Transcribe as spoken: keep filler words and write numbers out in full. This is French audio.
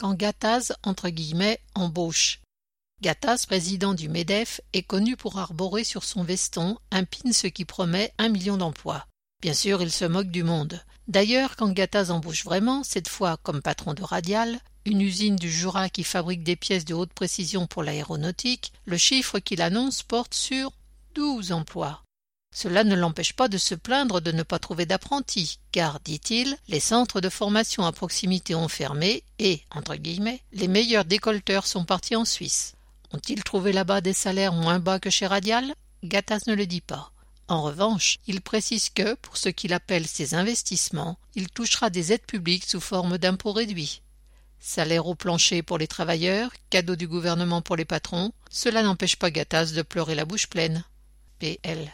quand Gattaz, entre guillemets, embauche. Gattaz, président du MEDEF, est connu pour arborer sur son veston un pin ce qui promet un million d'emplois. Bien sûr, il se moque du monde. D'ailleurs, quand Gattaz embauche vraiment, cette fois comme patron de Radial, une usine du Jura qui fabrique des pièces de haute précision pour l'aéronautique, le chiffre qu'il annonce porte sur douze emplois. Cela ne l'empêche pas de se plaindre de ne pas trouver d'apprentis, car, dit-il, les centres de formation à proximité ont fermé et, entre guillemets, les meilleurs décolleteurs sont partis en Suisse. Ont-ils trouvé là-bas des salaires moins bas que chez Radial? Gattaz ne le dit pas. En revanche, il précise que, pour ce qu'il appelle ses investissements, il touchera des aides publiques sous forme d'impôts réduits. Salaire au plancher pour les travailleurs, cadeau du gouvernement pour les patrons, cela n'empêche pas Gattaz de pleurer la bouche pleine. P L